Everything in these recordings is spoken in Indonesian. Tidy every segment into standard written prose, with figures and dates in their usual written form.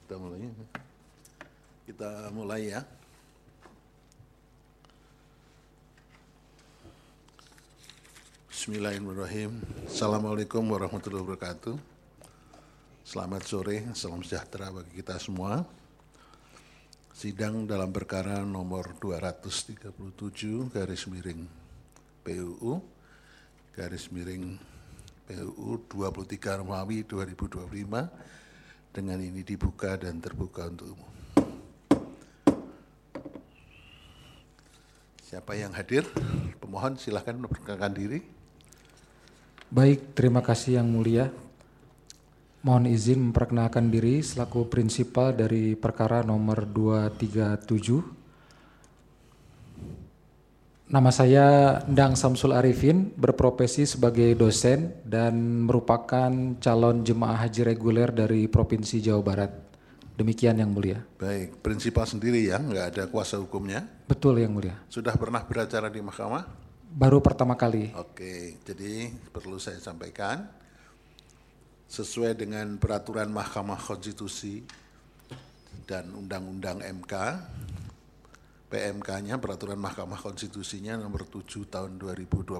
Kita mulai ya. Bismillahirrahmanirrahim. Assalamualaikum warahmatullahi wabarakatuh. Selamat sore, salam sejahtera bagi kita semua. Sidang dalam perkara nomor 237 garis miring PUU garis miring PUU 23 Romawi 2025 dengan ini dibuka dan terbuka untuk umum. Siapa yang hadir? Pemohon silakan memperkenalkan diri. Baik, terima kasih Yang Mulia. Mohon izin memperkenalkan diri selaku prinsipal dari perkara nomor 237. Nama saya Ndang Samsul Arifin, berprofesi sebagai dosen dan merupakan calon jemaah haji reguler dari Provinsi Jawa Barat. Demikian Yang Mulia. Baik, prinsipal sendiri ya, nggak ada kuasa hukumnya? Betul Yang Mulia. Sudah pernah beracara di mahkamah? Baru pertama kali. Oke, jadi perlu saya sampaikan, sesuai dengan peraturan Mahkamah Konstitusi dan Undang-Undang MK, PMK-nya, Peraturan Mahkamah Konstitusinya nomor 7 tahun 2025,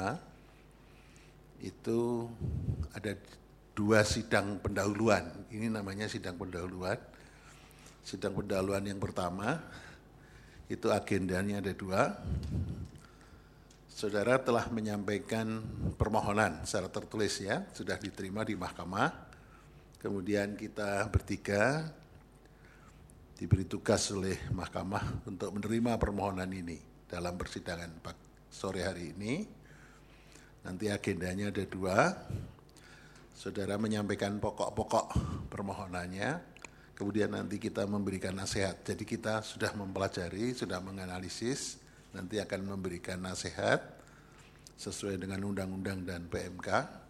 itu ada 2 sidang pendahuluan. Ini namanya sidang pendahuluan. Sidang pendahuluan yang pertama, itu agendanya ada 2. Saudara telah menyampaikan permohonan secara tertulis ya, sudah diterima di mahkamah. Kemudian kita bertiga diberi tugas oleh mahkamah untuk menerima permohonan ini dalam persidangan sore hari ini. Nanti agendanya ada 2. Saudara menyampaikan pokok-pokok permohonannya, kemudian nanti kita memberikan nasihat. Jadi kita sudah mempelajari, sudah menganalisis, nanti akan memberikan nasihat sesuai dengan undang-undang dan PMK.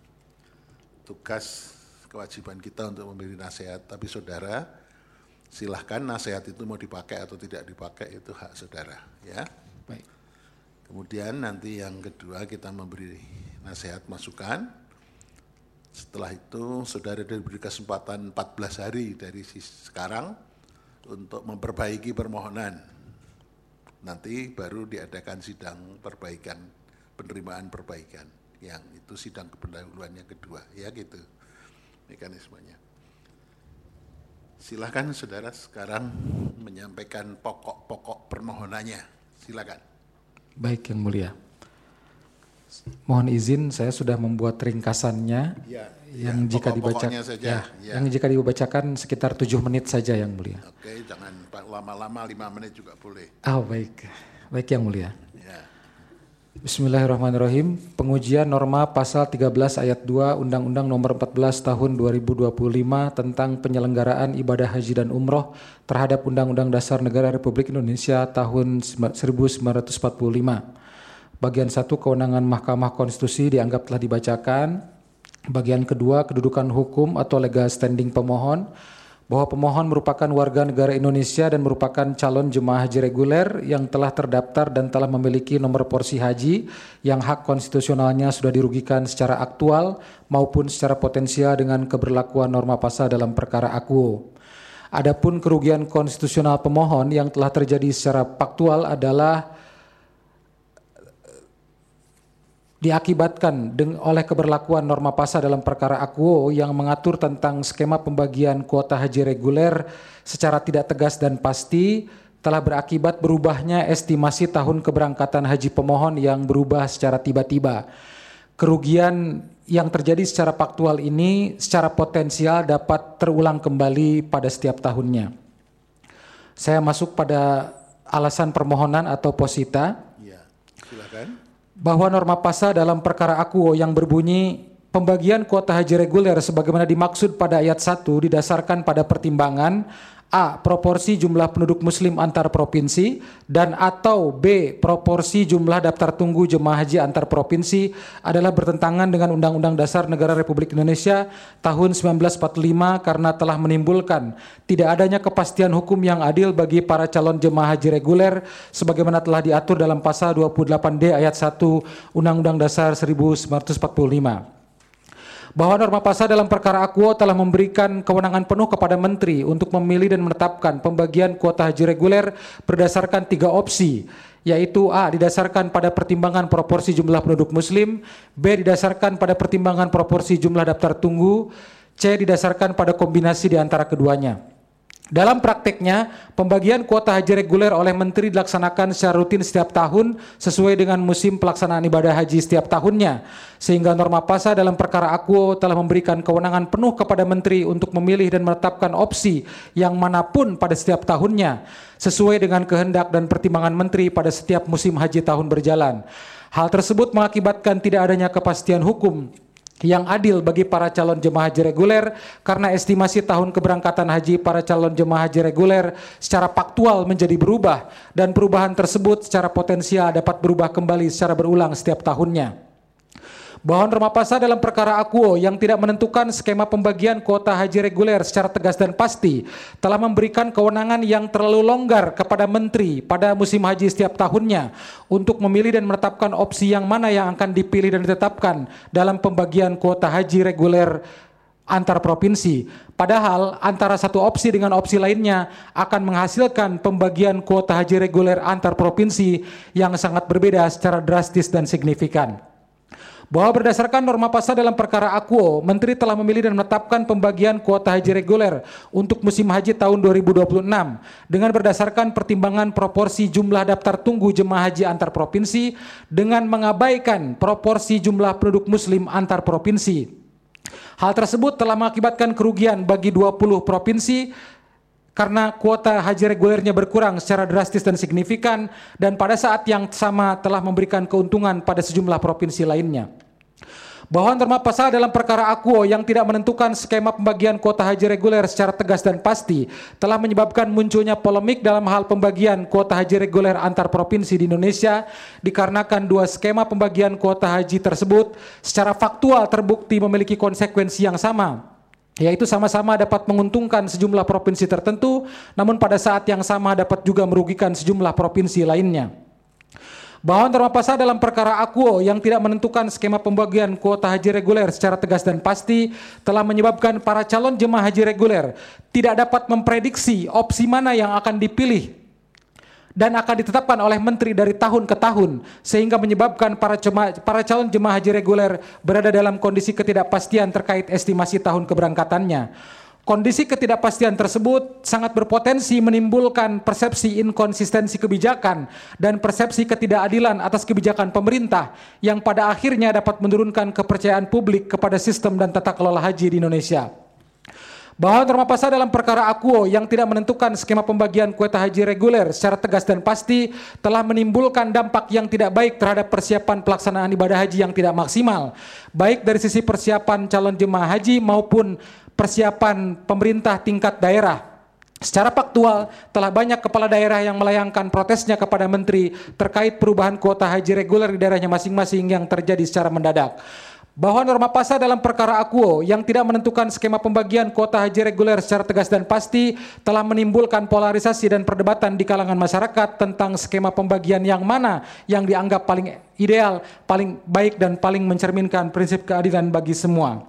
Tugas kewajiban kita untuk memberi nasihat, tapi saudara silahkan nasihat itu mau dipakai atau tidak dipakai, itu hak saudara ya. Baik. Kemudian nanti yang kedua kita memberi nasihat masukan. Setelah itu saudara diberi kesempatan 14 hari dari sekarang untuk memperbaiki permohonan. Nanti baru diadakan sidang perbaikan, penerimaan perbaikan, yang itu sidang pendahuluan yang kedua, ya gitu mekanismenya. Silakan saudara sekarang menyampaikan pokok-pokok permohonannya, silakan. Baik Yang Mulia. Mohon izin saya sudah membuat ringkasannya ya, yang jika dibacakan saja, yang jika dibacakan sekitar 7 menit saja Yang Mulia. Oke, jangan lama-lama, 5 menit juga boleh. Baik. Baik Yang Mulia. Ya. Bismillahirrahmanirrahim. Pengujian norma pasal 13 ayat 2 Undang-Undang nomor 14 tahun 2025 tentang penyelenggaraan ibadah haji dan umroh terhadap Undang-Undang Dasar Negara Republik Indonesia tahun 1945. Bagian 1 kewenangan Mahkamah Konstitusi dianggap telah dibacakan. Bagian kedua kedudukan hukum atau legal standing pemohon, bahwa pemohon merupakan warga negara Indonesia dan merupakan calon jemaah haji reguler yang telah terdaftar dan telah memiliki nomor porsi haji yang hak konstitusionalnya sudah dirugikan secara aktual maupun secara potensial dengan keberlakuan norma pasal dalam perkara akuo. Adapun kerugian konstitusional pemohon yang telah terjadi secara faktual adalah diakibatkan oleh keberlakuan norma pasal dalam perkara akuo yang mengatur tentang skema pembagian kuota haji reguler secara tidak tegas dan pasti, telah berakibat berubahnya estimasi tahun keberangkatan haji pemohon yang berubah secara tiba-tiba. Kerugian yang terjadi secara faktual ini secara potensial dapat terulang kembali pada setiap tahunnya. Saya masuk pada alasan permohonan atau posita. Ya, silakan. Bahwa norma pasal dalam perkara akuo yang berbunyi pembagian kuota haji reguler sebagaimana dimaksud pada ayat 1 didasarkan pada pertimbangan A. Proporsi jumlah penduduk muslim antar provinsi dan atau B. Proporsi jumlah daftar tunggu jemaah haji antar provinsi adalah bertentangan dengan Undang-Undang Dasar Negara Republik Indonesia tahun 1945 karena telah menimbulkan tidak adanya kepastian hukum yang adil bagi para calon jemaah haji reguler sebagaimana telah diatur dalam pasal 28D ayat 1 Undang-Undang Dasar 1945. bahwa norma pasal dalam perkara akuo telah memberikan kewenangan penuh kepada Menteri untuk memilih dan menetapkan pembagian kuota haji reguler berdasarkan 3 opsi, yaitu A. Didasarkan pada pertimbangan proporsi jumlah penduduk muslim, B. Didasarkan pada pertimbangan proporsi jumlah daftar tunggu, C. Didasarkan pada kombinasi di antara keduanya. Dalam prakteknya, pembagian kuota haji reguler oleh Menteri dilaksanakan secara rutin setiap tahun sesuai dengan musim pelaksanaan ibadah haji setiap tahunnya, sehingga norma pasal dalam perkara akuo telah memberikan kewenangan penuh kepada Menteri untuk memilih dan menetapkan opsi yang manapun pada setiap tahunnya, sesuai dengan kehendak dan pertimbangan Menteri pada setiap musim haji tahun berjalan. Hal tersebut mengakibatkan tidak adanya kepastian hukum yang adil bagi para calon jemaah haji reguler, karena estimasi tahun keberangkatan haji para calon jemaah haji reguler secara faktual menjadi berubah, dan perubahan tersebut secara potensial dapat berubah kembali secara berulang setiap tahunnya. Bahwa norma pasal dalam perkara akuo yang tidak menentukan skema pembagian kuota haji reguler secara tegas dan pasti telah memberikan kewenangan yang terlalu longgar kepada Menteri pada musim haji setiap tahunnya untuk memilih dan menetapkan opsi yang mana yang akan dipilih dan ditetapkan dalam pembagian kuota haji reguler antar provinsi. Padahal antara satu opsi dengan opsi lainnya akan menghasilkan pembagian kuota haji reguler antar provinsi yang sangat berbeda secara drastis dan signifikan. Bahwa berdasarkan norma pasal dalam perkara akuo, Menteri telah memilih dan menetapkan pembagian kuota haji reguler untuk musim haji tahun 2026 dengan berdasarkan pertimbangan proporsi jumlah daftar tunggu jemaah haji antar provinsi dengan mengabaikan proporsi jumlah penduduk muslim antar provinsi. Hal tersebut telah mengakibatkan kerugian bagi 20 provinsi karena kuota haji regulernya berkurang secara drastis dan signifikan, dan pada saat yang sama telah memberikan keuntungan pada sejumlah provinsi lainnya. Bahwa norma pasal dalam perkara akuo yang tidak menentukan skema pembagian kuota haji reguler secara tegas dan pasti telah menyebabkan munculnya polemik dalam hal pembagian kuota haji reguler antar provinsi di Indonesia, dikarenakan 2 skema pembagian kuota haji tersebut secara faktual terbukti memiliki konsekuensi yang sama, yaitu sama-sama dapat menguntungkan sejumlah provinsi tertentu, namun pada saat yang sama dapat juga merugikan sejumlah provinsi lainnya. Bahwa norma pasal dalam perkara akuo yang tidak menentukan skema pembagian kuota haji reguler secara tegas dan pasti telah menyebabkan para calon jemaah haji reguler tidak dapat memprediksi opsi mana yang akan dipilih dan akan ditetapkan oleh Menteri dari tahun ke tahun, sehingga menyebabkan para calon jemaah haji reguler berada dalam kondisi ketidakpastian terkait estimasi tahun keberangkatannya. Kondisi ketidakpastian tersebut sangat berpotensi menimbulkan persepsi inkonsistensi kebijakan dan persepsi ketidakadilan atas kebijakan pemerintah yang pada akhirnya dapat menurunkan kepercayaan publik kepada sistem dan tata kelola haji di Indonesia. Bahwa norma pasal dalam perkara akuo yang tidak menentukan skema pembagian kuota haji reguler secara tegas dan pasti telah menimbulkan dampak yang tidak baik terhadap persiapan pelaksanaan ibadah haji yang tidak maksimal, baik dari sisi persiapan calon jemaah haji maupun persiapan pemerintah tingkat daerah. Secara faktual, telah banyak kepala daerah yang melayangkan protesnya kepada Menteri terkait perubahan kuota haji reguler di daerahnya masing-masing yang terjadi secara mendadak. Bahwa norma pasal dalam perkara akuo yang tidak menentukan skema pembagian kuota haji reguler secara tegas dan pasti telah menimbulkan polarisasi dan perdebatan di kalangan masyarakat tentang skema pembagian yang mana yang dianggap paling ideal, paling baik, dan paling mencerminkan prinsip keadilan bagi semua.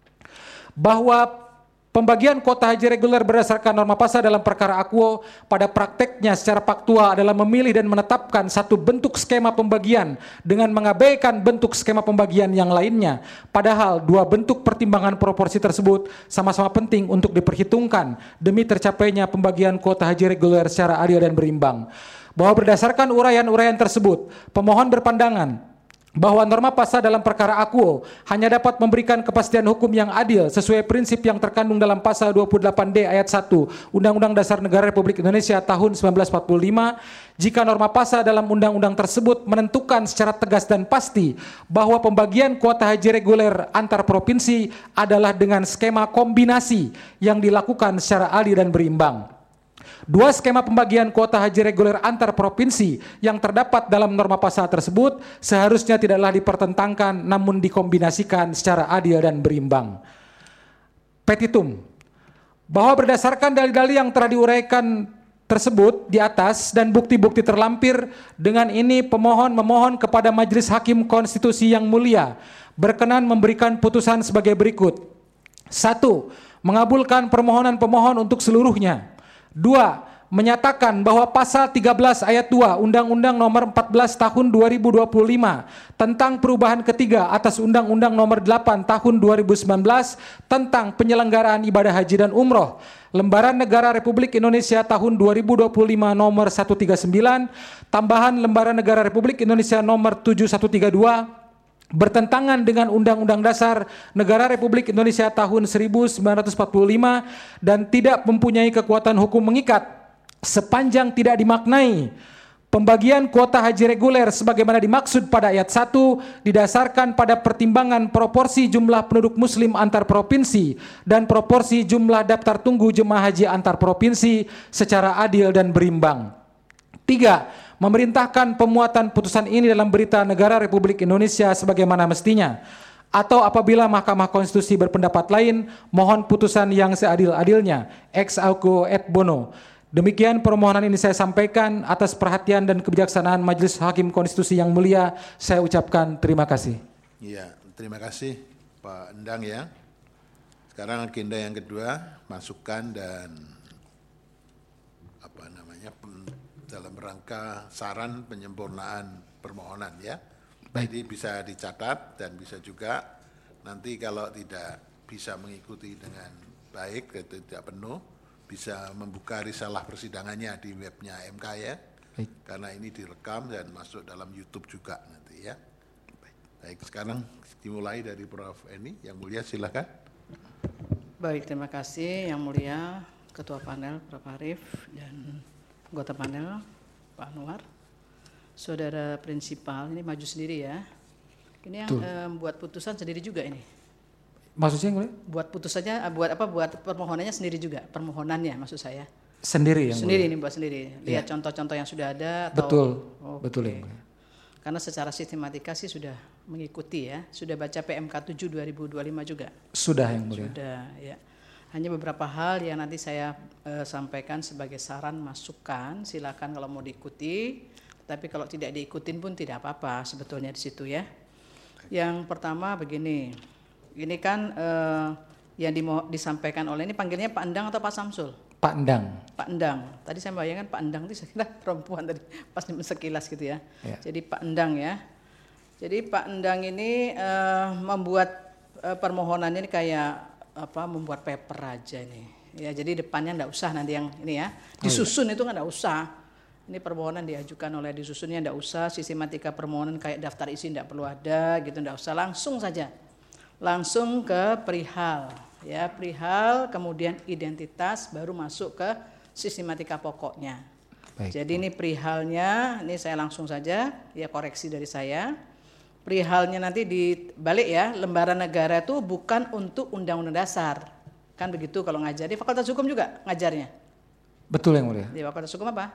Bahwa pembagian kuota haji reguler berdasarkan norma pasal dalam perkara akuo pada prakteknya secara faktual adalah memilih dan menetapkan satu bentuk skema pembagian dengan mengabaikan bentuk skema pembagian yang lainnya. Padahal 2 bentuk pertimbangan proporsi tersebut sama-sama penting untuk diperhitungkan demi tercapainya pembagian kuota haji reguler secara adil dan berimbang. Bahwa berdasarkan uraian-uraian tersebut, pemohon berpandangan bahwa norma pasal dalam perkara akuo hanya dapat memberikan kepastian hukum yang adil sesuai prinsip yang terkandung dalam pasal 28D ayat 1 Undang-Undang Dasar Negara Republik Indonesia tahun 1945 jika norma pasal dalam undang-undang tersebut menentukan secara tegas dan pasti bahwa pembagian kuota haji reguler antar provinsi adalah dengan skema kombinasi yang dilakukan secara adil dan berimbang. 2 skema pembagian kuota haji reguler antar provinsi yang terdapat dalam norma pasal tersebut seharusnya tidaklah dipertentangkan namun dikombinasikan secara adil dan berimbang. Petitum. Bahwa berdasarkan dalil-dalil yang telah diuraikan tersebut di atas dan bukti-bukti terlampir, dengan ini pemohon memohon kepada Majelis Hakim Konstitusi yang mulia berkenan memberikan putusan sebagai berikut. 1. Mengabulkan permohonan pemohon untuk seluruhnya. 2. Menyatakan bahwa pasal 13 ayat 2 Undang-Undang Nomor 14 Tahun 2025 tentang perubahan ketiga atas Undang-Undang Nomor 8 Tahun 2019 tentang penyelenggaraan ibadah haji dan umroh, Lembaran Negara Republik Indonesia Tahun 2025 Nomor 139, tambahan Lembaran Negara Republik Indonesia Nomor 7132, bertentangan dengan Undang-Undang Dasar Negara Republik Indonesia tahun 1945 dan tidak mempunyai kekuatan hukum mengikat sepanjang tidak dimaknai. Pembagian kuota haji reguler sebagaimana dimaksud pada ayat 1 didasarkan pada pertimbangan proporsi jumlah penduduk muslim antar provinsi dan proporsi jumlah daftar tunggu jemaah haji antar provinsi secara adil dan berimbang. 3. Memerintahkan pemuatan putusan ini dalam berita negara Republik Indonesia sebagaimana mestinya. Atau apabila Mahkamah Konstitusi berpendapat lain, mohon putusan yang seadil-adilnya. Ex aequo et bono. Demikian permohonan ini saya sampaikan. Atas perhatian dan kebijaksanaan Majelis Hakim Konstitusi yang mulia, saya ucapkan terima kasih. Iya, terima kasih Pak Endang ya. Sekarang agenda yang kedua, masukan dan dalam rangka saran penyempurnaan permohonan ya. Jadi bisa dicatat dan bisa juga nanti kalau tidak bisa mengikuti dengan baik, tidak penuh, bisa membuka risalah persidangannya di webnya MK ya. Baik. Karena ini direkam dan masuk dalam YouTube juga nanti ya. Baik, sekarang dimulai dari Prof. Eni, yang mulia silakan. Baik, terima kasih yang mulia Ketua Panel Prof. Arief dan anggota panel Pak Anwar. Saudara prinsipal ini maju sendiri ya. Ini yang buat putusan sendiri juga ini. Maksudnya boleh? Buat putusannya buat permohonannya sendiri juga, permohonannya maksud saya. Sendiri yang sendiri boleh. Ini buat sendiri. Lihat contoh-contoh yang sudah ada atau betul. Okay. Betul yang boleh. Karena secara sistematika sih sudah mengikuti ya. Sudah baca PMK 7 2025 juga. Sudah yang mulia. Sudah ya. Hanya beberapa hal yang nanti saya sampaikan sebagai saran masukan, silakan kalau mau diikuti. Tapi kalau tidak diikutin pun tidak apa-apa sebetulnya di situ ya. Yang pertama begini, ini kan yang disampaikan oleh ini panggilnya Pak Endang atau Pak Samsul? Pak Endang. Pak Endang. Tadi saya bayangkan Pak Endang itu saya kira perempuan tadi pas sekilas gitu ya. Jadi Pak Endang ya. Jadi Pak Endang ini membuat permohonannya ini kayak membuat paper aja nih. Ya, jadi depannya enggak usah nanti yang ini ya. Disusun itu enggak usah. Ini permohonan diajukan oleh disusunnya enggak usah, sistematika permohonan kayak daftar isi enggak perlu ada gitu, enggak usah, langsung saja. Langsung ke perihal ya, perihal kemudian identitas baru masuk ke sistematika pokoknya. Baik. Jadi ini perihalnya, ini saya langsung saja ya koreksi dari saya. Perihalnya nanti dibalik ya, lembaran negara itu bukan untuk undang-undang dasar. Kan begitu kalau ngajar. Di Fakultas Hukum juga ngajarnya? Betul yang mulia. Di Fakultas Hukum apa?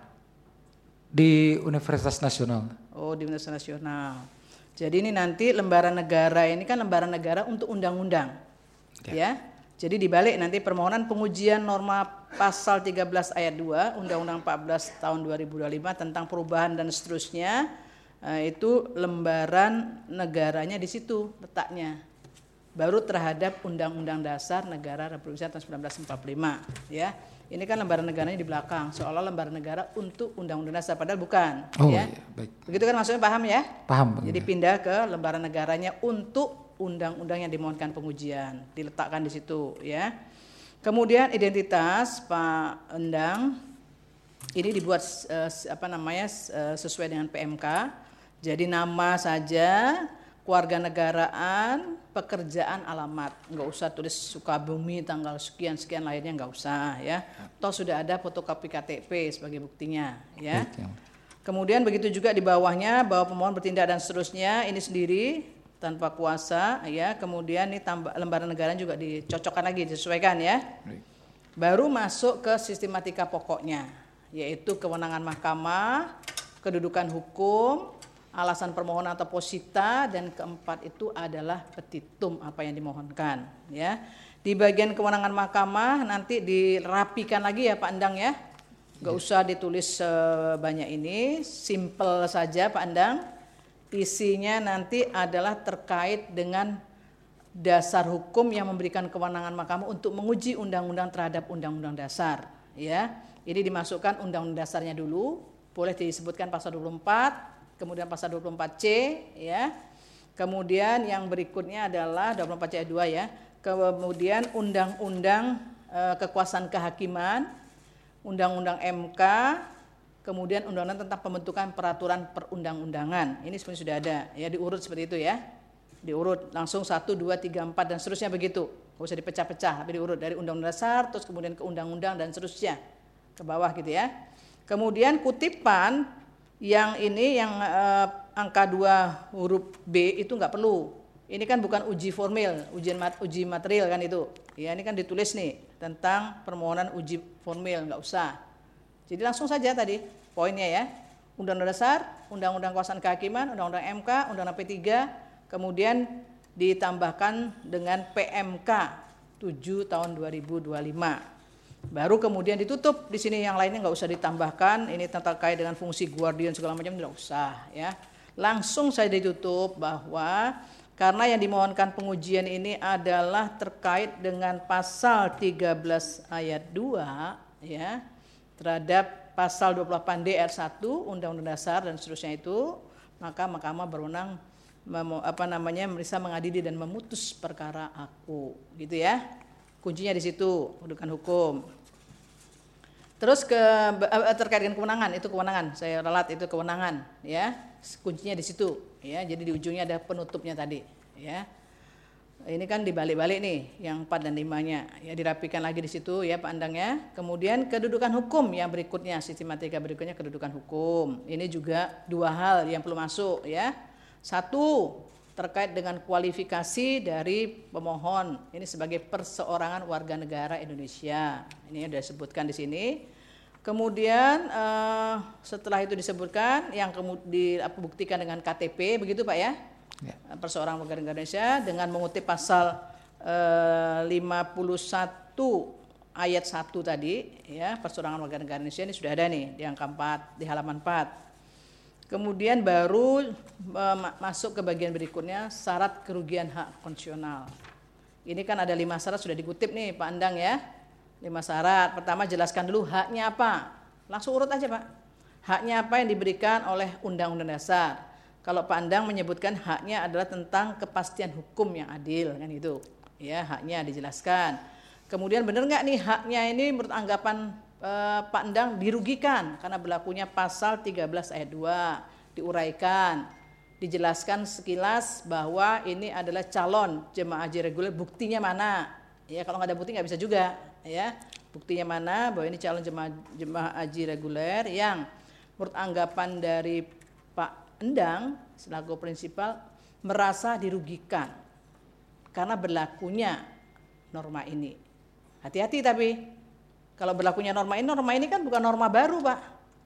Di Universitas Nasional. Oh, di Universitas Nasional. Jadi ini nanti lembaran negara ini kan lembaran negara untuk undang-undang. Ya. Jadi dibalik nanti permohonan pengujian norma pasal 13 ayat 2 Undang-Undang 14 tahun 2025 tentang perubahan dan seterusnya. Itu lembaran negaranya di situ letaknya. Baru terhadap Undang-Undang Dasar Negara Republik Indonesia tahun 1945 ya. Ini kan lembaran negaranya di belakang, seolah lembaran negara untuk Undang-Undang Dasar padahal bukan ya. Iya, baik. Begitu kan maksudnya, paham ya? Paham. Jadi pindah ke lembaran negaranya untuk undang-undang yang dimohonkan pengujian, diletakkan di situ ya. Kemudian identitas Pak Endang ini dibuat sesuai dengan PMK. Jadi nama saja, kewarganegaraan, pekerjaan, alamat. Enggak usah tulis Sukabumi tanggal sekian-sekian lainnya, enggak usah ya. Toh sudah ada fotokopi KTP sebagai buktinya ya. Kemudian begitu juga di bawahnya bahwa pemohon bertindak dan seterusnya ini sendiri tanpa kuasa ya. Kemudian ini tambah lembaran negara juga dicocokkan lagi, disesuaikan ya. Baru masuk ke sistematika pokoknya, yaitu kewenangan mahkamah, kedudukan hukum, alasan permohonan atau posita, dan keempat itu adalah petitum apa yang dimohonkan ya. Di bagian kewenangan mahkamah nanti dirapikan lagi ya Pak Endang ya. Nggak usah ditulis sebanyak ini, simple saja Pak Endang. Isinya nanti adalah terkait dengan dasar hukum yang memberikan kewenangan Mahkamah untuk menguji undang-undang terhadap undang-undang dasar, ya. Ini dimasukkan undang-undang dasarnya dulu, boleh disebutkan pasal 24, kemudian pasal 24C, ya. Kemudian yang berikutnya adalah 24C ayat 2 ya. Kemudian undang-undang kekuasaan kehakiman, undang-undang MK, kemudian undang-undang tentang pembentukan peraturan perundang-undangan. Ini sebenarnya sudah ada, ya, diurut seperti itu ya. Diurut langsung 1, 2, 3, 4 dan seterusnya begitu. Nggak usah dipecah-pecah, tapi diurut dari undang-undang dasar, terus kemudian ke undang-undang dan seterusnya ke bawah gitu ya. Kemudian kutipan yang ini yang angka 2 huruf B itu nggak perlu. Ini kan bukan uji formil, uji material kan itu. Ya, ini kan ditulis nih tentang permohonan uji formil, nggak usah. Jadi langsung saja tadi poinnya ya. Undang-undang dasar, undang-undang kekuasaan kehakiman, undang-undang MK, undang-undang P3, kemudian ditambahkan dengan PMK 7 tahun 2025. Baru kemudian ditutup di sini, yang lainnya nggak usah ditambahkan. Ini terkait dengan fungsi guardian segala macam tidak usah ya. Langsung saya ditutup bahwa karena yang dimohonkan pengujian ini adalah terkait dengan pasal 13 ayat 2 ya, terhadap pasal 28D ayat 1 Undang-Undang Dasar dan seterusnya itu, maka Mahkamah berwenang bisa mengadili dan memutus perkara aku, gitu ya. Kuncinya di situ, kedudukan hukum. Terus terkait dengan kewenangan, itu kewenangan, saya ralat itu kewenangan, ya. Kuncinya di situ, ya. Jadi di ujungnya ada penutupnya tadi, ya. Ini kan dibalik-balik nih, yang 4 dan 5-nya, ya, dirapikan lagi di situ, ya Pak Endang ya. Kemudian kedudukan hukum yang berikutnya, sistematika berikutnya kedudukan hukum. Ini juga 2 hal yang perlu masuk, ya. 1, terkait dengan kualifikasi dari pemohon ini sebagai perseorangan warga negara Indonesia. Ini sudah disebutkan di sini. Kemudian setelah itu disebutkan yang dibuktikan dengan KTP, begitu Pak ya? Ya. Perseorangan warga negara Indonesia dengan mengutip pasal 51 ayat 1 tadi, ya, perseorangan warga negara Indonesia ini sudah ada nih di angka 4, di halaman 4. Kemudian baru masuk ke bagian berikutnya, syarat kerugian hak konstitusional. Ini kan ada 5 syarat sudah dikutip nih Pak Endang ya. 5 syarat. Pertama jelaskan dulu haknya apa. Langsung urut aja Pak. Haknya apa yang diberikan oleh Undang-Undang Dasar. Kalau Pak Endang menyebutkan haknya adalah tentang kepastian hukum yang adil kan itu. Ya, haknya dijelaskan. Kemudian benar nggak nih haknya ini menurut anggapan Pak Endang dirugikan karena berlakunya pasal 13 ayat 2, diuraikan, dijelaskan sekilas bahwa ini adalah calon jemaah haji reguler, buktinya mana? Ya, kalau nggak ada bukti nggak bisa juga, ya. Buktinya mana bahwa ini calon jemaah haji reguler yang menurut anggapan dari Pak Endang selaku prinsipal merasa dirugikan karena berlakunya norma ini. Hati-hati tapi kalau berlakunya norma ini kan bukan norma baru Pak.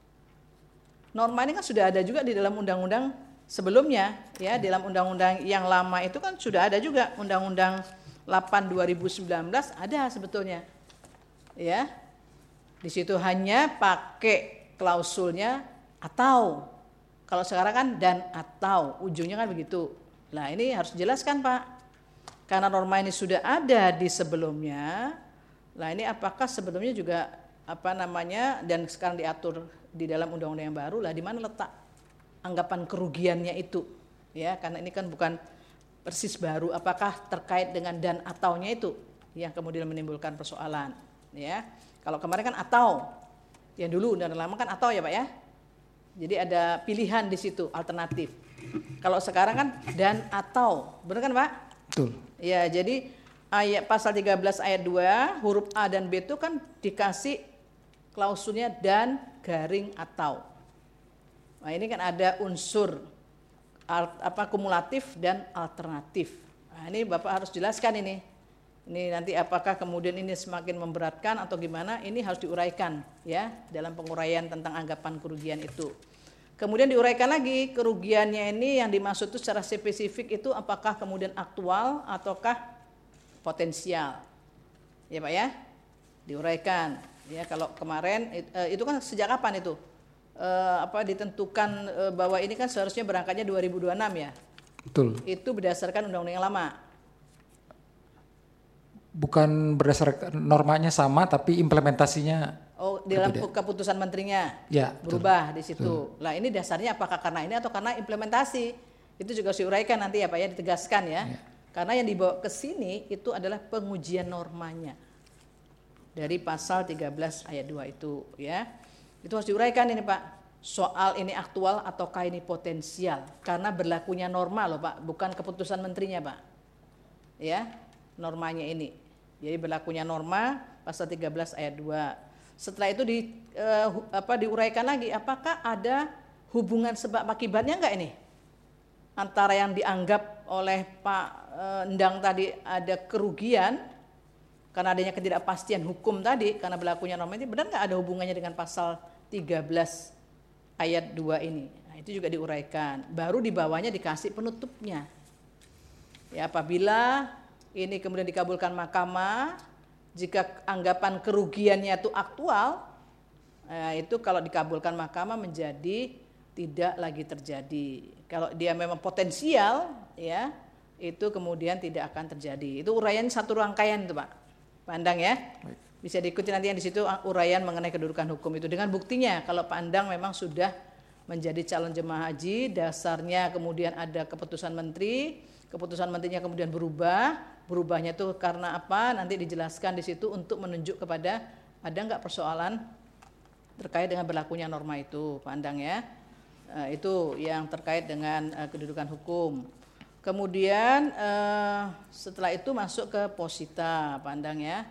Norma ini kan sudah ada juga di dalam undang-undang sebelumnya, ya. Di dalam undang-undang yang lama itu kan sudah ada juga, Undang-Undang 8 2019 ada sebetulnya, ya. Di situ hanya pakai klausulnya atau, kalau sekarang kan dan atau, ujungnya kan begitu. Nah ini harus dijelaskan Pak, karena norma ini sudah ada di sebelumnya. Nah ini apakah sebelumnya juga dan sekarang diatur di dalam undang-undang yang baru, lah di mana letak anggapan kerugiannya itu, ya, karena ini kan bukan persis baru, apakah terkait dengan dan ataunya itu yang kemudian menimbulkan persoalan, ya. Kalau kemarin kan atau, yang dulu undang-undang lama kan atau ya Pak ya, jadi ada pilihan di situ alternatif. Kalau sekarang kan dan atau, benar kan Pak? Betul. Ya, jadi ayat pasal 13 ayat 2 huruf A dan B itu kan dikasih klausulnya dan garing atau. Nah, ini kan ada unsur kumulatif dan alternatif. Nah, ini Bapak harus jelaskan ini. Ini nanti apakah kemudian ini semakin memberatkan atau gimana, ini harus diuraikan ya dalam penguraian tentang anggapan kerugian itu. Kemudian diuraikan lagi kerugiannya ini yang dimaksud itu secara spesifik itu apakah kemudian aktual ataukah potensial, ya Pak ya, diuraikan, Ya, kalau kemarin itu kan sejak kapan itu? Ditentukan bahwa ini kan seharusnya berangkatnya 2026 ya. Betul. Itu berdasarkan undang-undang yang lama. Bukan berdasarkan normanya sama tapi implementasinya dalam keputusan menterinya ya, berubah di situ. Lah ini dasarnya apakah karena ini atau karena implementasi? Itu juga diuraikan nanti ya Pak ya, ditegaskan ya. Karena yang dibawa ke sini itu adalah pengujian normanya. Dari pasal 13 ayat 2 itu ya. Itu harus diuraikan ini Pak. Soal ini aktual ataukah ini potensial. Karena berlakunya norma loh Pak, bukan keputusan menterinya Pak. Ya, normanya ini. Jadi berlakunya norma pasal 13 ayat 2. Setelah itu diuraikan lagi apakah ada hubungan sebab akibatnya enggak ini? Antara yang dianggap oleh Pak Endang tadi ada kerugian karena adanya ketidakpastian hukum tadi, karena berlakunya norma ini, benar nggak ada hubungannya dengan pasal 13 ayat 2 ini? Nah, itu juga diuraikan. Baru di bawahnya dikasih penutupnya. Ya, apabila ini kemudian dikabulkan mahkamah, jika anggapan kerugiannya itu aktual, itu kalau dikabulkan mahkamah menjadi tidak lagi terjadi. Kalau dia memang potensial, ya, itu kemudian tidak akan terjadi. Itu uraian satu rangkaian itu Pak. Pandang ya, bisa diikuti nanti yang di situ uraian mengenai kedudukan hukum itu dengan buktinya kalau Pak Endang memang sudah menjadi calon jemaah haji, dasarnya kemudian ada keputusan menteri, keputusan menterinya kemudian berubahnya itu karena apa? Nanti dijelaskan di situ untuk menunjuk kepada ada nggak persoalan terkait dengan berlakunya norma itu, Pak Endang ya. Itu yang terkait dengan kedudukan hukum. Kemudian setelah itu masuk ke posita Pak Endang ya.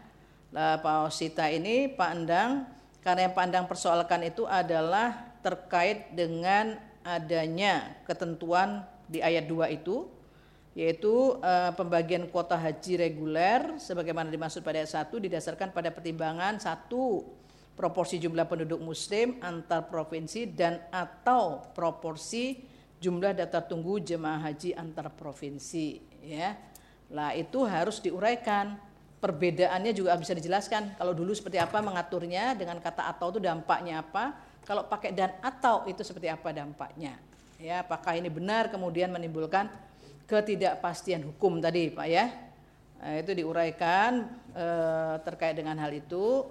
Posita ini Pak Endang, karena yang Pak Endang persoalkan itu adalah terkait dengan adanya ketentuan di ayat 2 itu, yaitu pembagian kuota haji reguler sebagaimana dimaksud pada ayat 1 didasarkan pada pertimbangan 1. Proporsi jumlah penduduk muslim antar provinsi dan atau proporsi jumlah daftar tunggu jemaah haji antar provinsi ya. Lah itu harus diuraikan. Perbedaannya juga bisa dijelaskan. Kalau dulu seperti apa mengaturnya dengan kata atau itu dampaknya apa? Kalau pakai dan atau itu seperti apa dampaknya? Ya, apakah ini benar kemudian menimbulkan ketidakpastian hukum tadi, Pak ya? Itu diuraikan terkait dengan hal itu.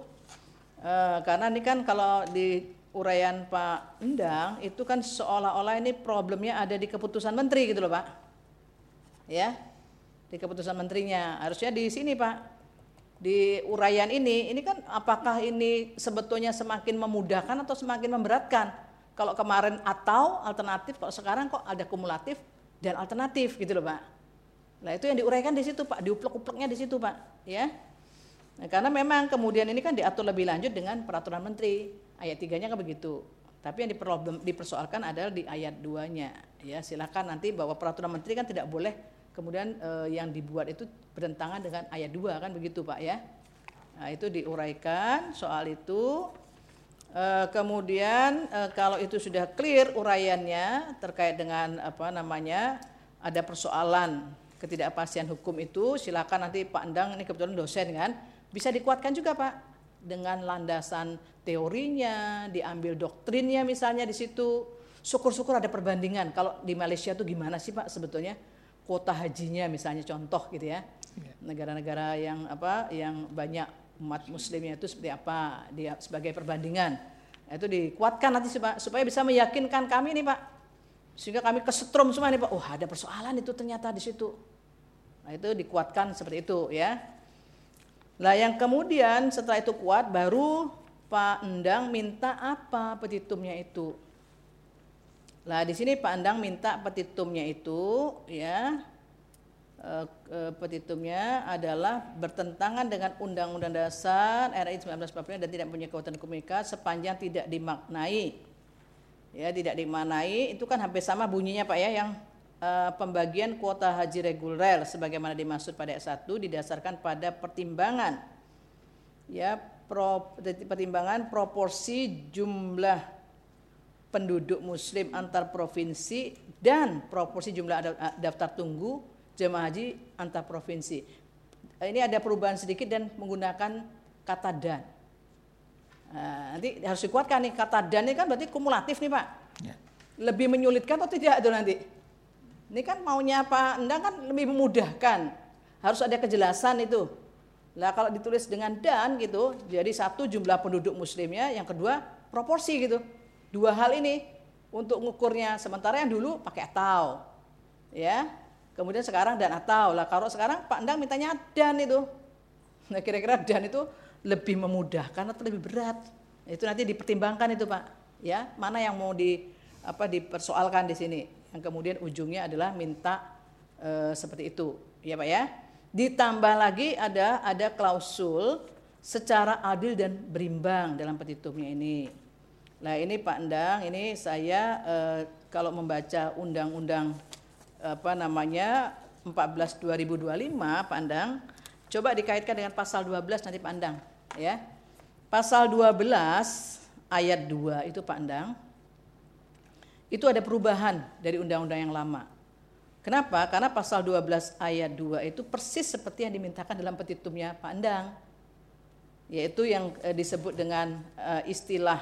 Karena ini kan kalau di uraian Pak Endang itu kan seolah-olah ini problemnya ada di keputusan menteri gitu loh Pak. Ya. Di keputusan menterinya. Harusnya di sini Pak. Di uraian ini kan apakah ini sebetulnya semakin memudahkan atau semakin memberatkan? Kalau kemarin atau alternatif, kalau sekarang kok ada kumulatif dan alternatif gitu loh Pak. Nah, itu yang diuraikan di situ Pak, diuplek-upleknya di situ Pak, ya. Nah, karena memang kemudian ini kan diatur lebih lanjut dengan peraturan menteri. Ayat 3-nya kan begitu. Tapi yang dipersoalkan adalah di ayat 2-nya. Ya, silakan nanti bahwa peraturan menteri kan tidak boleh kemudian yang dibuat itu bertentangan dengan ayat 2 kan begitu Pak ya. Nah, itu diuraikan soal itu. Kemudian kalau itu sudah clear uraiannya terkait dengan ada persoalan ketidakpastian hukum itu, silakan nanti Pak Endang ini kebetulan dosen kan, bisa dikuatkan juga Pak. Dengan landasan teorinya, diambil doktrinnya misalnya di situ. Syukur-syukur ada perbandingan. Kalau di Malaysia tuh gimana sih Pak sebetulnya kuota hajinya misalnya contoh gitu ya. Negara-negara yang banyak umat muslimnya itu seperti apa dia sebagai perbandingan. Itu dikuatkan nanti Pak supaya bisa meyakinkan kami nih Pak. Sehingga kami kesetrum semua nih Pak. Oh, ada persoalan itu ternyata di situ. Nah, itu dikuatkan seperti itu ya. Nah, yang kemudian setelah itu kuat, baru Pak Endang minta apa petitumnya itu. Nah, di sini Pak Endang minta petitumnya itu, ya, petitumnya adalah bertentangan dengan Undang-Undang Dasar RI 1945 dan tidak punya kekuatan hukum sepanjang tidak dimaknai. Ya, tidak dimaknai itu kan hampir sama bunyinya Pak ya, yang pembagian kuota haji reguler sebagaimana dimaksud pada ayat 1 didasarkan pada pertimbangan pertimbangan proporsi jumlah penduduk muslim antar provinsi dan proporsi jumlah daftar tunggu jemaah haji antar provinsi. Ini ada perubahan sedikit dan menggunakan kata dan. Nanti harus dikuatkan nih, kata dan ini kan berarti kumulatif nih Pak. Ya. Lebih menyulitkan atau tidak itu nanti? Ini kan maunya Pak Endang kan lebih memudahkan. Harus ada kejelasan itu. Lah kalau ditulis dengan dan gitu, jadi satu jumlah penduduk muslimnya, yang kedua proporsi gitu. Dua hal ini untuk ngukurnya. Sementara yang dulu pakai atau. Ya. Kemudian sekarang dan atau. Lah kalau sekarang Pak Endang mintanya dan itu. Nah kira-kira dan itu lebih memudahkan atau lebih berat? Itu nanti dipertimbangkan itu Pak. Ya, mana yang mau dipersoalkan di sini? Yang kemudian ujungnya adalah minta seperti itu, ya Pak ya. Ditambah lagi ada klausul secara adil dan berimbang dalam petitumnya ini. Nah ini Pak Endang, ini saya kalau membaca undang-undang 14 2025 Pak Endang, coba dikaitkan dengan pasal 12 nanti Pak Endang, ya. Pasal 12 ayat 2 itu Pak Endang, itu ada perubahan dari undang-undang yang lama. Kenapa? Karena pasal 12 ayat 2 itu persis seperti yang dimintakan dalam petitumnya Pak Endang, yaitu yang disebut dengan istilah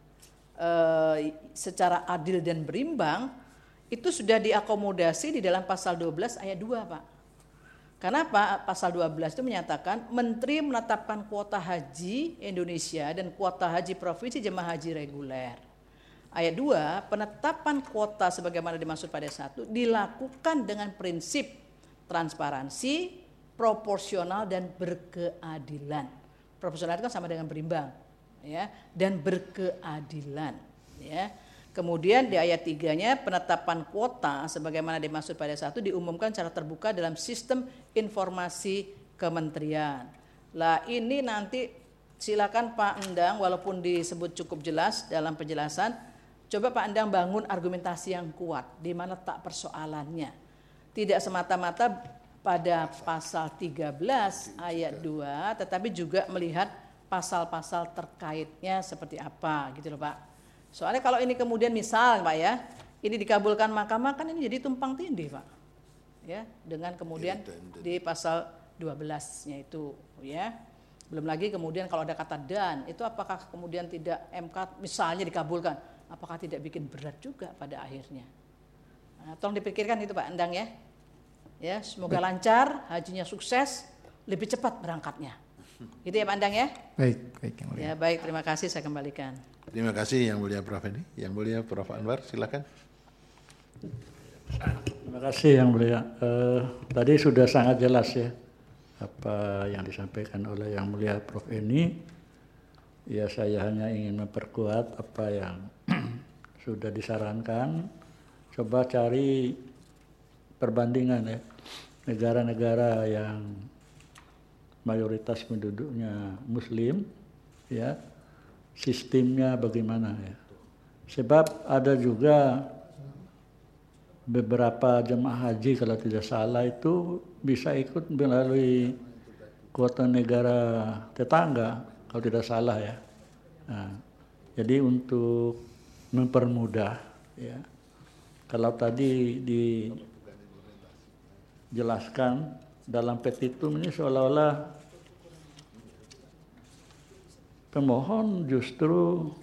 secara adil dan berimbang, itu sudah diakomodasi di dalam pasal 12 ayat 2 Pak. Kenapa? Pasal 12 itu menyatakan Menteri menetapkan kuota haji Indonesia dan kuota haji provinsi jemaah haji reguler. Ayat 2, penetapan kuota sebagaimana dimaksud pada 1 dilakukan dengan prinsip transparansi, proporsional dan berkeadilan. Proporsional itu kan sama dengan berimbang, ya, dan berkeadilan, ya. Kemudian di ayat 3-nya penetapan kuota sebagaimana dimaksud pada 1 diumumkan secara terbuka dalam sistem informasi kementerian. Lah ini nanti silakan Pak Endang, walaupun disebut cukup jelas dalam penjelasan, coba Pak Endang bangun argumentasi yang kuat di mana tak persoalannya. Tidak semata-mata pada pasal 13 ayat 2, tetapi juga melihat pasal-pasal terkaitnya seperti apa gitu loh Pak. Soalnya kalau ini kemudian misal Pak ya, ini dikabulkan mahkamah kan ini jadi tumpang tindih Pak. Ya, dengan kemudian di pasal 12-nya itu ya. Belum lagi kemudian kalau ada kata dan, itu apakah kemudian tidak MK misalnya dikabulkan, apakah tidak bikin berat juga pada akhirnya. Nah, tolong dipikirkan itu Pak Endang ya. Ya, semoga lancar, hajinya sukses, lebih cepat berangkatnya. Gitu ya Pak Endang ya. Baik yang mulia. Ya, baik, terima kasih, saya kembalikan. Terima kasih Yang Mulia Prof. Edi. Yang Mulia Prof. Anwar, silakan. Terima kasih Yang Mulia. Tadi sudah sangat jelas ya apa yang disampaikan oleh Yang Mulia Prof. Edi. Ya saya hanya ingin memperkuat apa yang sudah disarankan. Coba cari perbandingan ya negara-negara yang mayoritas penduduknya Muslim, ya. Sistemnya bagaimana ya. Sebab ada juga beberapa jemaah haji kalau tidak salah itu bisa ikut melalui kuota negara tetangga kalau tidak salah ya. Nah, jadi untuk mempermudah ya. Kalau tadi dijelaskan dalam petitum ini seolah-olah pemohon justru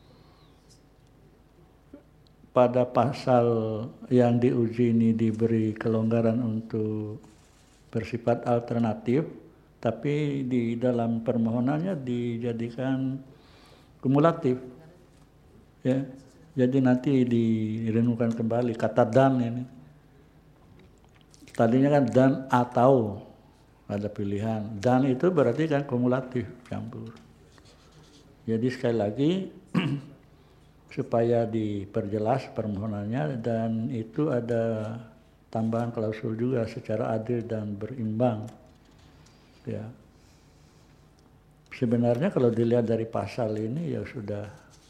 pada pasal yang diuji ini diberi kelonggaran untuk bersifat alternatif, tapi di dalam permohonannya dijadikan kumulatif. Ya, jadi nanti direnungkan kembali kata dan ini. Tadinya kan dan atau ada pilihan. Dan itu berarti kan kumulatif campur. Jadi sekali lagi supaya diperjelas permohonannya dan itu ada tambahan klausul juga secara adil dan berimbang. Ya. Sebenarnya kalau dilihat dari pasal ini ya sudah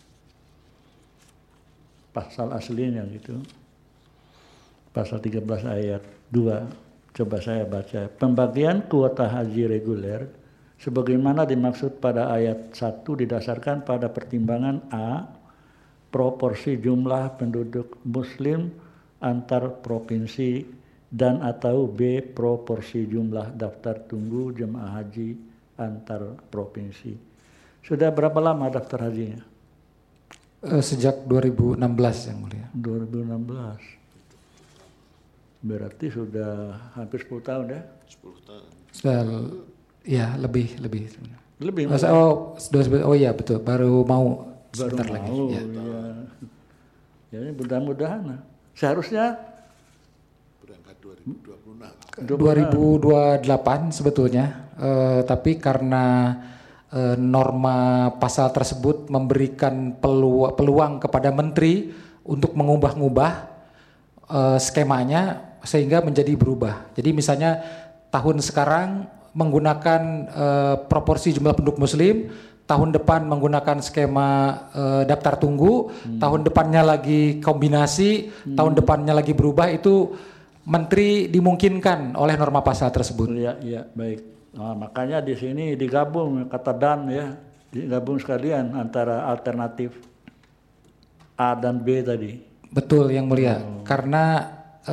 pasal aslinya gitu. Pasal 13 ayat 2. Coba saya baca. Pembagian kuota haji reguler sebagaimana dimaksud pada ayat 1 didasarkan pada pertimbangan A, proporsi jumlah penduduk muslim antar provinsi dan atau B, proporsi jumlah daftar tunggu jemaah haji antar provinsi. Sudah berapa lama daftar hajinya? Sejak 2016 Yang Mulia. 2016. Berarti sudah hampir 10 tahun ya? 10 tahun. Sudah, ya lebih. Lebih. Oh iya betul, baru mau sebentar lagi. Ya. Jadi mudah-mudahan. Seharusnya Berangkat 2026. 2028 sebetulnya, tapi karena norma pasal tersebut memberikan peluang kepada menteri untuk mengubah-ubah skemanya sehingga menjadi berubah. Jadi misalnya tahun sekarang menggunakan proporsi jumlah penduduk muslim, tahun depan menggunakan skema daftar tunggu, tahun depannya lagi kombinasi, tahun depannya lagi berubah, itu menteri dimungkinkan oleh norma pasal tersebut. Iya, baik. Nah, makanya di sini digabung kata dan ya, digabung sekalian antara alternatif A dan B tadi. Betul Yang Mulia, karena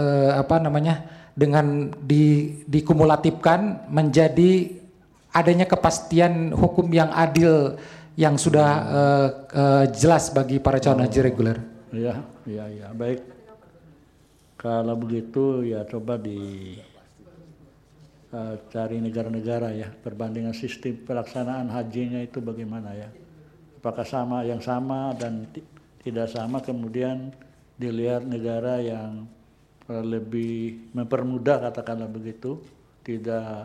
dengan dikumulatifkan menjadi adanya kepastian hukum yang adil yang sudah jelas bagi para calon haji reguler. Iya, baik. Kalau begitu ya coba cari negara-negara ya, perbandingan sistem pelaksanaan hajinya itu bagaimana ya. Apakah yang sama dan tidak sama, kemudian dilihat negara yang lebih mempermudah, katakanlah begitu, tidak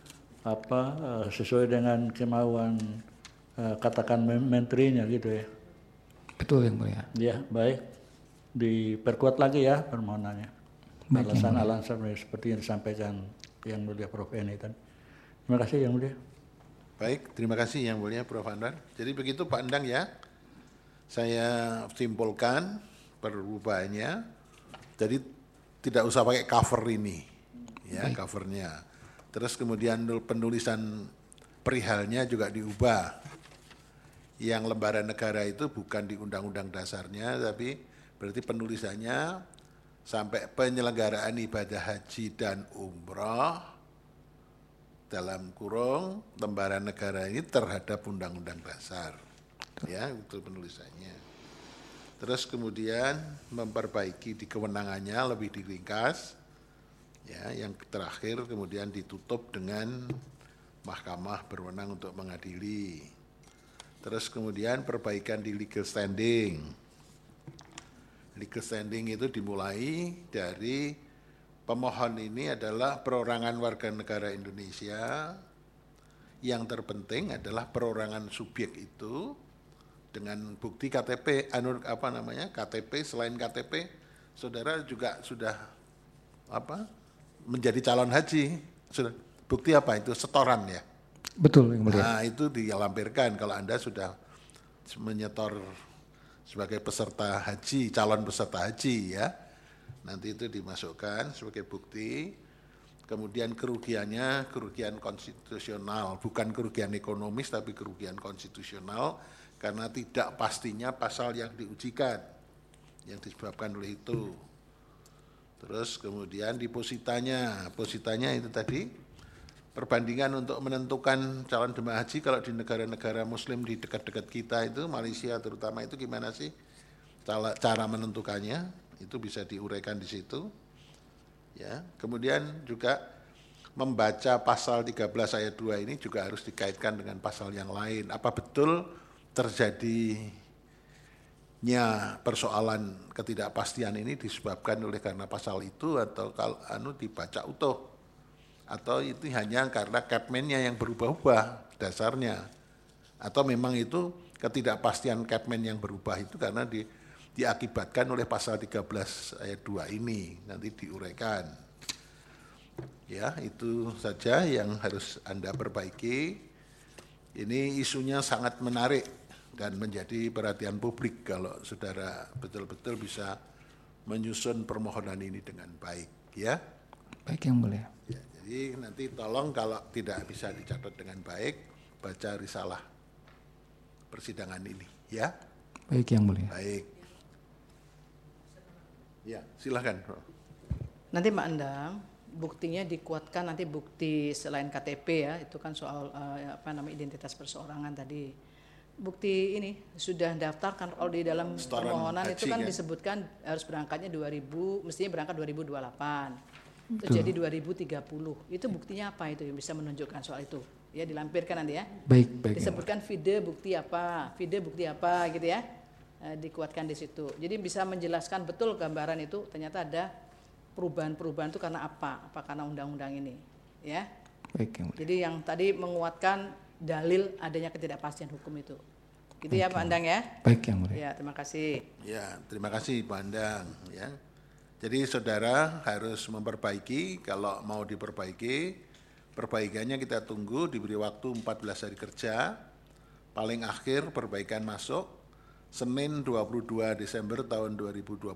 sesuai dengan kemauan katakan menterinya gitu ya. Betul Yang Mulia. Ya, baik. Diperkuat lagi ya permohonannya. Alasan-alasan seperti yang disampaikan Yang Mulia Prof. Eni tadi. Terima kasih Yang Mulia. Baik, terima kasih Yang Mulia Prof. Anwar. Jadi begitu Pak Endang ya. Saya simpulkan perubahannya. Jadi tidak usah pakai cover ini, ya covernya. Terus kemudian penulisan perihalnya juga diubah. Yang lembaran negara itu bukan di undang-undang dasarnya, tapi berarti penulisannya sampai penyelenggaraan ibadah haji dan umroh dalam kurung lembaran negara ini terhadap undang-undang dasar. Ya, itu penulisannya. Terus kemudian memperbaiki di kewenangannya lebih diringkas. Ya, yang terakhir kemudian ditutup dengan mahkamah berwenang untuk mengadili. Terus kemudian perbaikan di legal standing. Legal standing itu dimulai dari pemohon ini adalah perorangan warga negara Indonesia. Yang terpenting adalah perorangan subjek itu dengan bukti KTP, KTP, selain KTP, saudara juga sudah menjadi calon haji. Sudah bukti apa itu? Setoran ya. Betul Yang Mulia. Nah itu dilampirkan kalau Anda sudah menyetor sebagai peserta haji, calon peserta haji ya. Nanti itu dimasukkan sebagai bukti. Kemudian kerugiannya kerugian konstitusional, bukan kerugian ekonomis tapi kerugian konstitusional karena tidak pastinya pasal yang diujikan yang disebabkan oleh itu. Terus kemudian depositanya itu tadi perbandingan untuk menentukan calon jemaah haji kalau di negara-negara muslim di dekat-dekat kita itu, Malaysia terutama, itu gimana sih cara menentukannya, itu bisa diuraikan di situ. Ya, kemudian juga membaca pasal 13 ayat 2 ini juga harus dikaitkan dengan pasal yang lain. Apa betul terjadinya persoalan ketidakpastian ini disebabkan oleh karena pasal itu atau kalau dibaca utuh, atau itu hanya karena capman-nya yang berubah-ubah dasarnya, atau memang itu ketidakpastian capman yang berubah itu karena diakibatkan oleh pasal 13 ayat 2 ini, nanti diuraikan. Ya, itu saja yang harus Anda perbaiki. Ini isunya sangat menarik dan menjadi perhatian publik kalau saudara betul-betul bisa menyusun permohonan ini dengan baik, ya. Baik Yang Mulia. Ya, jadi nanti tolong kalau tidak bisa dicatat dengan baik, baca risalah persidangan ini, ya. Baik Yang Mulia. Baik. Ya, silakan. Nanti Mbak Endang, buktinya dikuatkan nanti bukti selain KTP ya, itu kan soal identitas perseorangan tadi. bukti ini sudah daftarkan kalau di dalam Setoran permohonan haji, itu kan ya? disebutkan harus berangkatnya 2000, mestinya berangkat 2028. Terus jadi 2030. Itu buktinya apa itu yang bisa menunjukkan soal itu? Ya dilampirkan nanti ya. Baik. Disebutkan vide bukti apa gitu ya. Dikuatkan di situ. Jadi bisa menjelaskan betul gambaran itu ternyata ada perubahan-perubahan itu karena apa? Apa karena undang-undang ini, ya. Baik, Yang Mulia. Jadi yang tadi menguatkan dalil adanya ketidakpastian hukum itu. Gitu ya Pak Andang ya. Baik, Yang Mulia. Ya, terima kasih. Ya, terima kasih Pak Andang. Ya. Jadi saudara harus memperbaiki, kalau mau diperbaiki, perbaikannya kita tunggu, diberi waktu 14 hari kerja, paling akhir perbaikan masuk, Senin 22 Desember tahun 2025,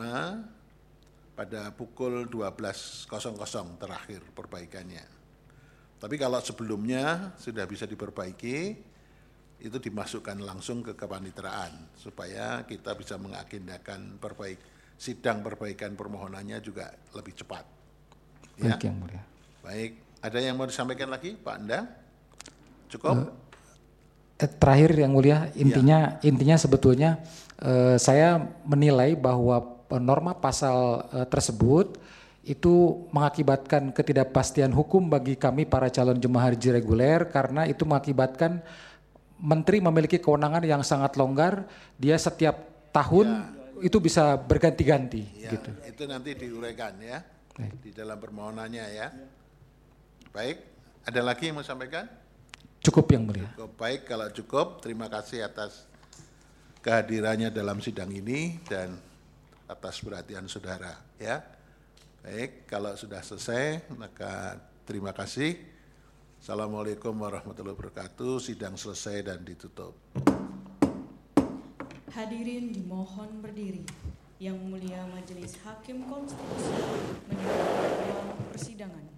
pada pukul 12.00 terakhir perbaikannya. Tapi kalau sebelumnya sudah bisa diperbaiki, itu dimasukkan langsung ke kepaniteraan supaya kita bisa mengagendakan sidang perbaikan permohonannya juga lebih cepat. Ya? Baik, Yang Mulia. Baik, ada yang mau disampaikan lagi Pak Andang? Cukup? Terakhir Yang Mulia, intinya sebetulnya saya menilai bahwa norma pasal tersebut itu mengakibatkan ketidakpastian hukum bagi kami para calon jemaah haji reguler karena itu mengakibatkan menteri memiliki kewenangan yang sangat longgar, dia setiap tahun itu bisa berganti-ganti. Ya, gitu. itu nanti diuraikan ya di dalam permohonannya ya. Baik, ada lagi yang mau sampaikan? Cukup Yang Mulia. Cukup. Baik, kalau cukup, terima kasih atas kehadirannya dalam sidang ini dan atas perhatian saudara. Ya, baik, kalau sudah selesai, maka terima kasih. Assalamualaikum warahmatullahi wabarakatuh. Sidang selesai dan ditutup. Hadirin dimohon berdiri. Yang Mulia Majelis Hakim Konstitusi menyatakan ruang persidangan.